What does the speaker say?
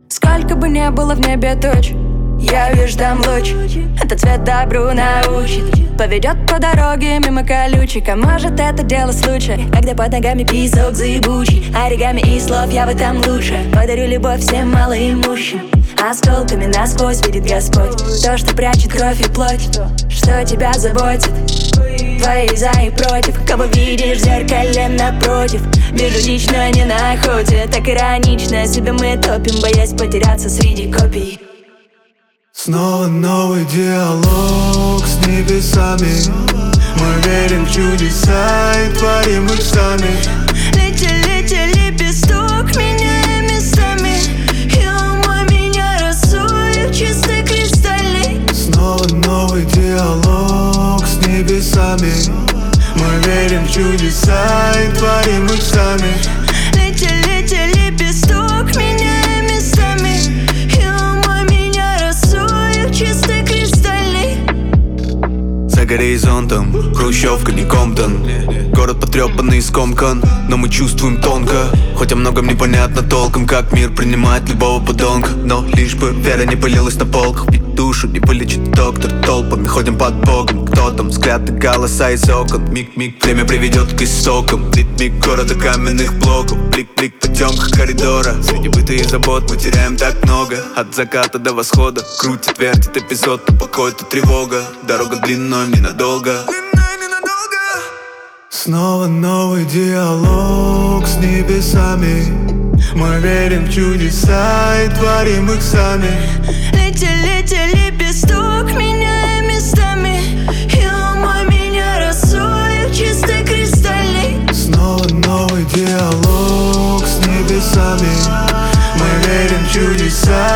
Сколько бы не было в небе туч, я вижу там луч. Этот цвет добру научит, поведет по дороге мимо колючек. А может это дело случая, когда под ногами песок заебучий. Оригами и слов я в этом лучше. Подарю любовь всем малоимущим. Осколками насквозь видит Господь то, что прячет кровь и плоть, что тебя заботит. Твои за и против, кого видишь в зеркале напротив. Вижу дичь, но не на охоте. Так иронично себя мы топим, боясь потеряться среди копий. Снова новый диалог с небесами. Мы верим в чудеса и творим их сами. Летя, лепесток, меняя местами. И умой меня рисует чистый кристаллик. Снова новый диалог с небесами. Мы верим в чудеса и творим их сами. Летя, лепесток, меняя местами. И умой меня рисует чистый кристаллик. За горизонтом хрущевка, не Комптон. Город потрепанный и скомкан, но мы чувствуем тонко. Хоть о многом непонятно толком, как мир принимает любого подонка. Но лишь бы вера не пылилась на полках, ведь душу не вылечит доктор. Толпами ходим под Богом, кто там? Взгляд и голоса из окон. Миг-миг, время приведет к истокам. Ритмик города каменных блоков. Блик-блик в потемках коридора. Среди быта и забот мы теряем так много. От заката до восхода крутит, вертит эпизод, то покой, то тревога. Дорога длинной, ненадолго. Снова новый диалог с небесами. Мы верим в чудеса и творим их сами. Летя, лепесток, меняя местами. И умой меня рисует чистый кристаллик. Снова новый диалог с небесами. Мы верим в чудеса